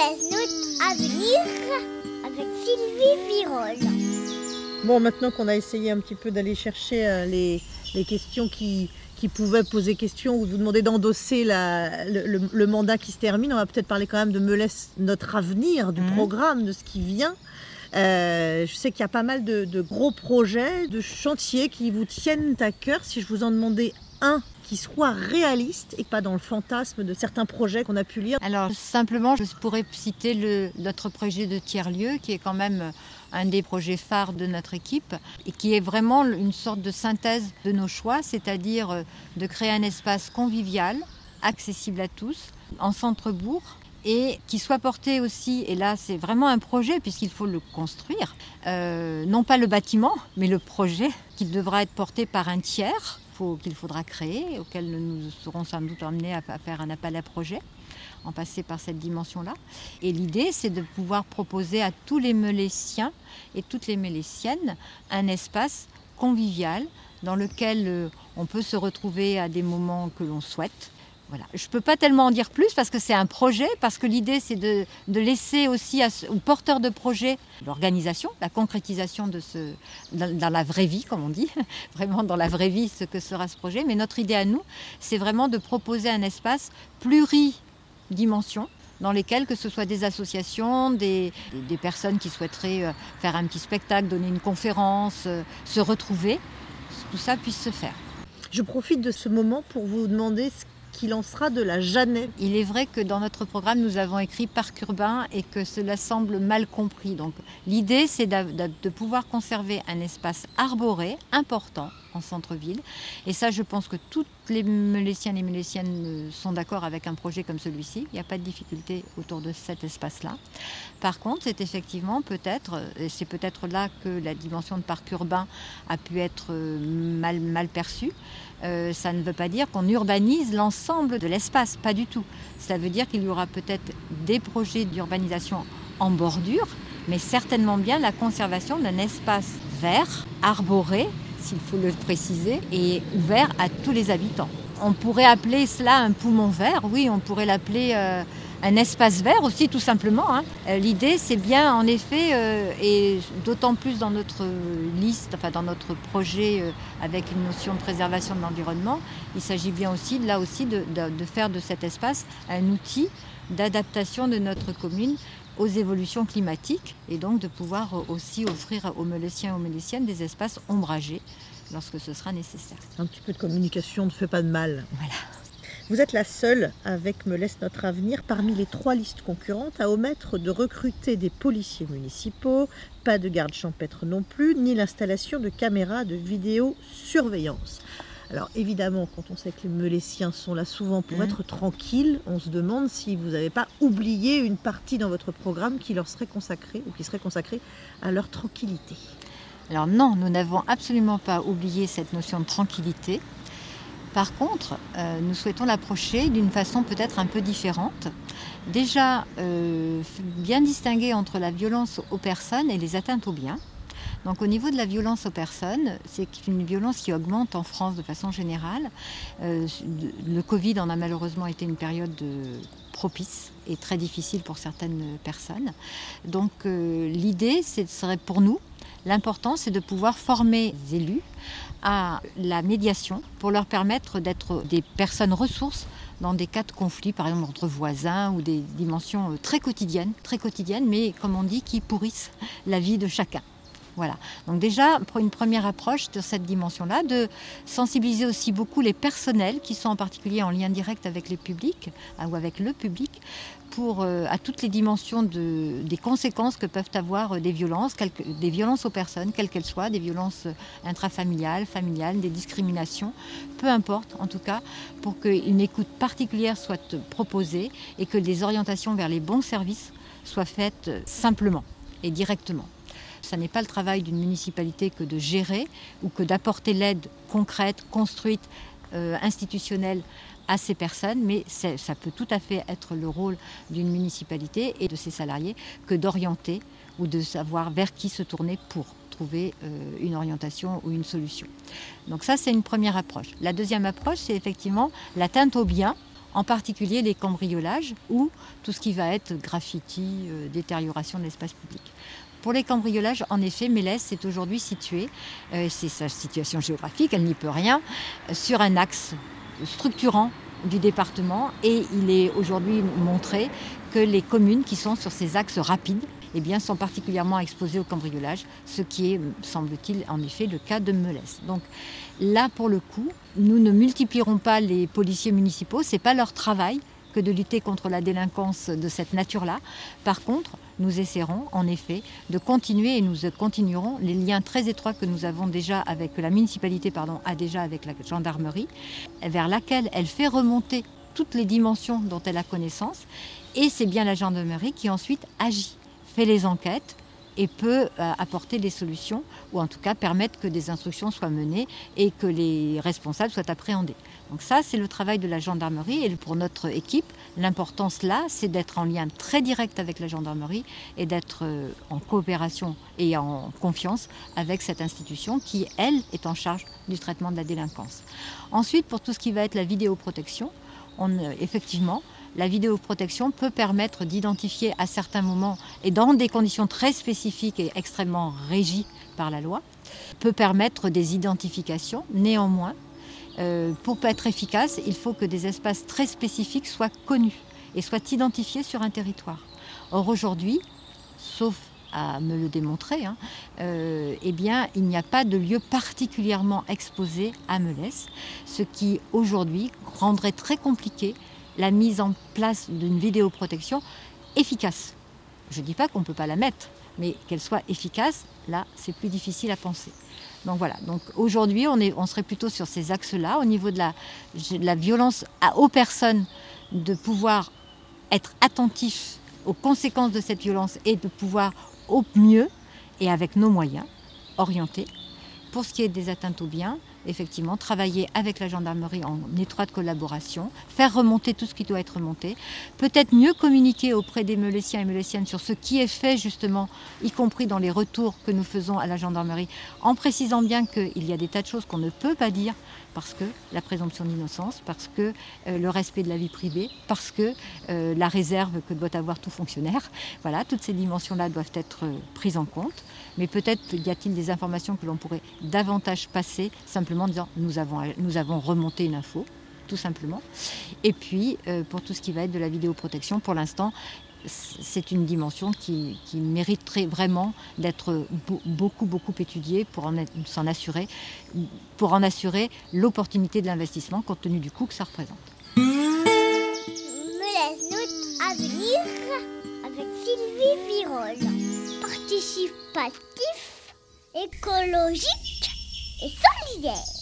laisse notre avenir avec Sylvie Virol. Bon, maintenant qu'on a essayé un petit peu d'aller chercher les questions qui pouvaient poser question ou vous demander d'endosser le mandat qui se termine, on va peut-être parler quand même de Me laisse notre avenir, du programme, de ce qui vient. Je sais qu'il y a pas mal de gros projets, de chantiers qui vous tiennent à cœur. Si je vous en demandais un qui soit réaliste et pas dans le fantasme de certains projets qu'on a pu lire. Alors simplement, je pourrais citer notre projet de tiers-lieu qui est quand même un des projets phares de notre équipe et qui est vraiment une sorte de synthèse de nos choix, c'est-à-dire de créer un espace convivial, accessible à tous, en centre-bourg, et qui soit porté aussi, et là c'est vraiment un projet puisqu'il faut le construire, non pas le bâtiment, mais le projet qui devra être porté par un tiers qu'il faudra créer, auquel nous serons sans doute amenés à faire un appel à projet, en passer par cette dimension-là. Et l'idée, c'est de pouvoir proposer à tous les Meléciens et toutes les Méléciennes un espace convivial dans lequel on peut se retrouver à des moments que l'on souhaite. Voilà. Je ne peux pas tellement en dire plus parce que c'est un projet, parce que l'idée c'est de laisser aussi aux porteurs de projets l'organisation, la concrétisation de dans la vraie vie, comme on dit, vraiment dans la vraie vie ce que sera ce projet. Mais notre idée à nous, c'est vraiment de proposer un espace pluridimension dans lesquels, que ce soit des associations, des personnes qui souhaiteraient faire un petit spectacle, donner une conférence, se retrouver, tout ça puisse se faire. Je profite de ce moment pour vous demander ce qu'il en sera de la Jeannette. Il est vrai que dans notre programme, nous avons écrit parc urbain et que cela semble mal compris. Donc, l'idée, c'est de pouvoir conserver un espace arboré important en centre-ville. Et ça, je pense que toutes les Meléciens et Méléciennes sont d'accord avec un projet comme celui-ci. Il n'y a pas de difficulté autour de cet espace-là. Par contre, c'est effectivement c'est peut-être là que la dimension de parc urbain a pu être mal perçue. Ça ne veut pas dire qu'on urbanise l'ensemble de l'espace, pas du tout. Ça veut dire qu'il y aura peut-être des projets d'urbanisation en bordure, mais certainement bien la conservation d'un espace vert, arboré, s'il faut le préciser, et ouvert à tous les habitants. On pourrait appeler cela un poumon vert, oui, on pourrait l'appeler un espace vert aussi, tout simplement. L'idée, c'est bien, en effet, et d'autant plus dans notre liste, enfin dans notre projet avec une notion de préservation de l'environnement, il s'agit bien aussi, là aussi, de faire de cet espace un outil d'adaptation de notre commune aux évolutions climatiques et donc de pouvoir aussi offrir aux Meléciens et aux Méléciennes des espaces ombragés lorsque ce sera nécessaire. Un petit peu de communication ne fait pas de mal. Voilà. Vous êtes la seule, avec Me laisse notre avenir, parmi les 3 listes concurrentes, à omettre de recruter des policiers municipaux, pas de garde champêtre non plus, ni l'installation de caméras de vidéosurveillance. Alors évidemment, quand on sait que les Meléciens sont là souvent pour être tranquilles, on se demande si vous n'avez pas oublié une partie dans votre programme qui leur serait consacrée ou qui serait consacrée à leur tranquillité. Alors non, nous n'avons absolument pas oublié cette notion de tranquillité. Par contre, nous souhaitons l'approcher d'une façon peut-être un peu différente. Déjà, bien distinguer entre la violence aux personnes et les atteintes aux biens. Donc au niveau de la violence aux personnes, c'est une violence qui augmente en France de façon générale. Le Covid en a malheureusement été une période propice et très difficile pour certaines personnes. Donc l'idée, serait pour nous, l'important, c'est de pouvoir former les élus à la médiation pour leur permettre d'être des personnes ressources dans des cas de conflit, par exemple entre voisins ou des dimensions très quotidiennes, mais comme on dit, qui pourrissent la vie de chacun. Voilà. Donc déjà, pour une première approche de cette dimension-là, de sensibiliser aussi beaucoup les personnels qui sont en particulier en lien direct avec les publics ou avec le public à toutes les dimensions des conséquences que peuvent avoir des violences aux personnes, quelles qu'elles soient, des violences intrafamiliales, familiales, des discriminations, peu importe en tout cas, pour qu'une écoute particulière soit proposée et que des orientations vers les bons services soient faites simplement et directement. Ce n'est pas le travail d'une municipalité que de gérer ou que d'apporter l'aide concrète, construite, institutionnelle à ces personnes, mais ça peut tout à fait être le rôle d'une municipalité et de ses salariés que d'orienter ou de savoir vers qui se tourner pour trouver une orientation ou une solution. Donc ça, c'est une première approche. La deuxième approche, c'est effectivement l'atteinte aux biens en particulier les cambriolages ou tout ce qui va être graffiti, détérioration de l'espace public. Pour les cambriolages, en effet, Mélès est aujourd'hui situé, c'est sa situation géographique, elle n'y peut rien, sur un axe structurant du département, et il est aujourd'hui montré que les communes qui sont sur ces axes rapides sont particulièrement exposées au cambriolage, ce qui est, semble-t-il, en effet le cas de Mélès. Donc là, pour le coup, nous ne multiplierons pas les policiers municipaux, ce n'est pas leur travail que de lutter contre la délinquance de cette nature-là. Par contre, nous essaierons en effet de continuer, et nous continuerons les liens très étroits que nous avons déjà avec la municipalité, a déjà avec la gendarmerie, vers laquelle elle fait remonter toutes les dimensions dont elle a connaissance, et c'est bien la gendarmerie qui ensuite agit, fait les enquêtes et peut apporter des solutions, ou en tout cas permettre que des instructions soient menées et que les responsables soient appréhendés. Donc ça, c'est le travail de la gendarmerie, et pour notre équipe, l'importance là, c'est d'être en lien très direct avec la gendarmerie et d'être en coopération et en confiance avec cette institution qui, elle, est en charge du traitement de la délinquance. Ensuite, pour tout ce qui va être la vidéoprotection, effectivement, la vidéoprotection peut permettre d'identifier à certains moments, et dans des conditions très spécifiques et extrêmement régies par la loi, peut permettre des identifications. Néanmoins, pour être efficace, il faut que des espaces très spécifiques soient connus et soient identifiés sur un territoire. Or aujourd'hui, sauf à me le démontrer, il n'y a pas de lieu particulièrement exposé à Mélès, ce qui aujourd'hui rendrait très compliqué la mise en place d'une vidéoprotection efficace. Je ne dis pas qu'on ne peut pas la mettre, mais qu'elle soit efficace, là, c'est plus difficile à penser. Donc voilà, donc aujourd'hui, on serait plutôt sur ces axes-là, au niveau de la violence aux personnes, de pouvoir être attentif aux conséquences de cette violence et de pouvoir au mieux, et avec nos moyens, orienter. Pour ce qui est des atteintes aux biens, effectivement, travailler avec la gendarmerie en étroite collaboration, faire remonter tout ce qui doit être remonté, peut-être mieux communiquer auprès des Méléciens et Méléciennes sur ce qui est fait justement, y compris dans les retours que nous faisons à la gendarmerie, en précisant bien qu'il y a des tas de choses qu'on ne peut pas dire, parce que la présomption d'innocence, parce que le respect de la vie privée, parce que la réserve que doit avoir tout fonctionnaire. Voilà, toutes ces dimensions-là doivent être prises en compte. Mais peut-être y a-t-il des informations que l'on pourrait davantage passer, simplement en disant nous avons remonté une info, tout simplement. Et puis, pour tout ce qui va être de la vidéoprotection, pour l'instant, c'est une dimension qui mériterait vraiment d'être beaucoup étudiée pour en assurer l'opportunité de l'investissement compte tenu du coût que ça représente. Mélès notre avenir avec Sylvie Virol. Participatif, écologique et solidaire.